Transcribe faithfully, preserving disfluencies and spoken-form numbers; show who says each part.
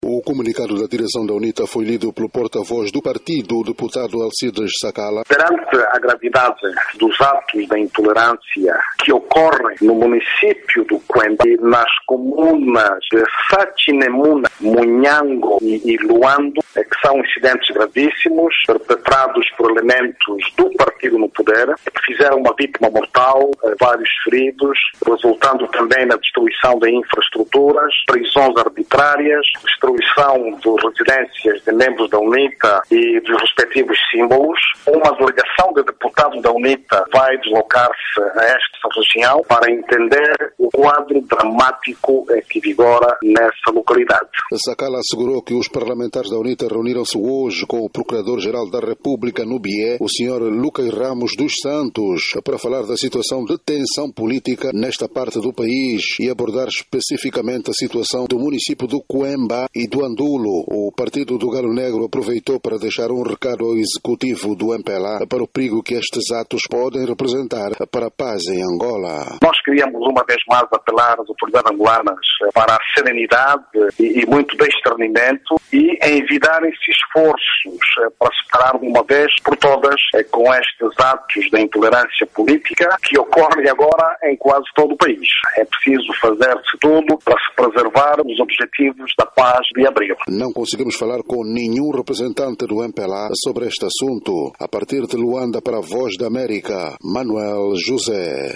Speaker 1: O comunicado da direção da UNITA foi lido pelo porta-voz do partido, o deputado Alcides Sakala.
Speaker 2: Perante a gravidade dos atos da intolerância que ocorrem no município do Cuemba e nas comunas de Sachinemuna, Munhango e Luando, que são incidentes gravíssimos, perpetrados por elementos do partido no poder, que fizeram uma vítima mortal, vários feridos, resultando também na destruição de infraestruturas, prisões arbitrárias, destruição de residências de membros da UNITA e dos respectivos símbolos. Uma delegação de deputados da UNITA vai deslocar-se a esta região para entender o quadro dramático que vigora nessa localidade.
Speaker 1: Sakala assegurou que os parlamentares da UNITA reuniram-se hoje com o Procurador-Geral da República no Bié, o senhor Lucas Ramos dos Santos, para falar da situação de tensão política nesta parte do país e abordar especificamente a situação do município do Cuemba e do Andulo. O Partido do Galo Negro aproveitou para deixar um recado ao executivo do M P L A para o perigo que estes atos podem representar para a paz em Angola.
Speaker 2: Nós queríamos uma vez mais apelar às autoridades angolanas para a serenidade e, e muito bem discernimento e envidarem-se esforços para se parar de uma vez por todas com estes atos de intolerância política que ocorrem agora em quase todo o país. É preciso fazer-se tudo para se preservar os objetivos da paz de abril.
Speaker 1: Não conseguimos falar com nenhum representante do M P L A sobre este assunto. A partir de Luanda para a Voz da América, Manuel José.